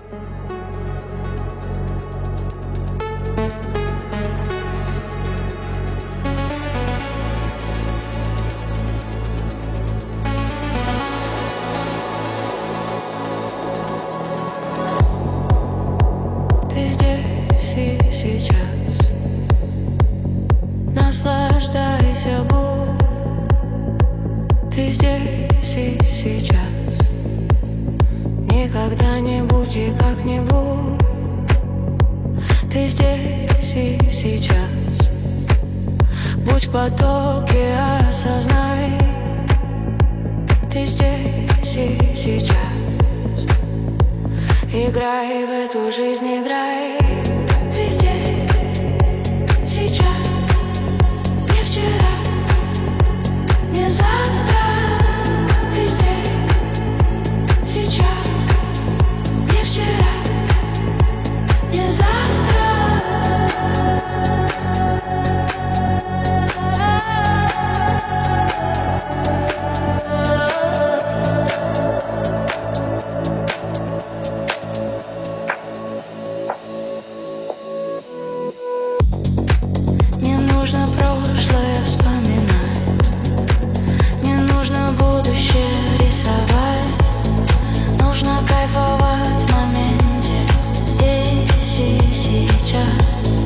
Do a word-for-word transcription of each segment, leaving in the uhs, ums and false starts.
Когда-нибудь и как-нибудь ты здесь и сейчас. Будь в потоке, осознай, ты здесь и сейчас. Играй в эту жизнь, играй. Ты здесь, сейчас, не вчера, не завтра. Ты здесь, сейчас, не вчера, не завтра. Не нужно прошлое вспоминать, не нужно будущее рисовать. Нужно кайфовать в моменте, здесь и сейчас.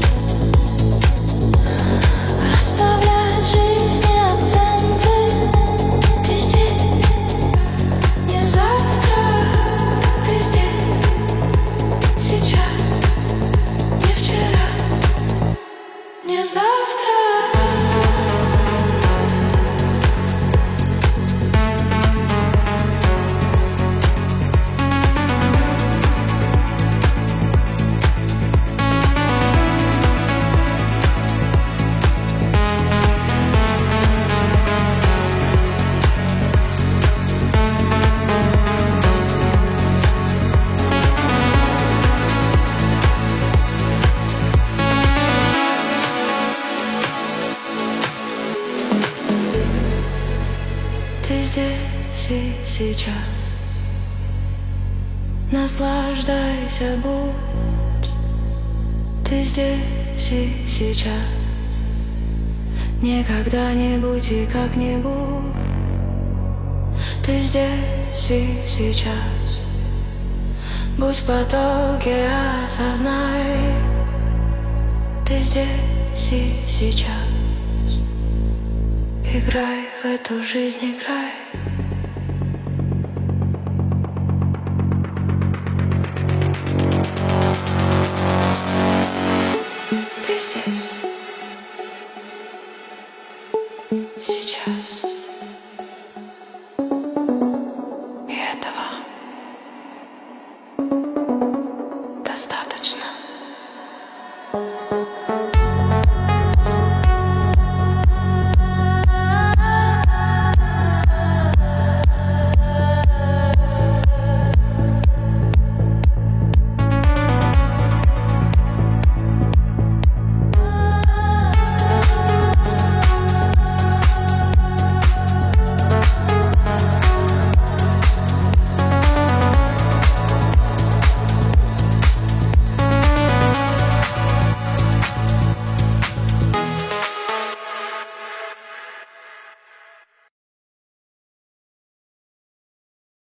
Расставлять в жизни акценты. Ты здесь, не завтра. Ты здесь, сейчас, не вчера, не завтра. Ты здесь и сейчас. Наслаждайся, будь. Ты здесь и сейчас. Не когда-нибудь и как-нибудь. Ты здесь и сейчас. Будь в потоке, осознай. Ты здесь и сейчас. Играй в эту жизнь, играй.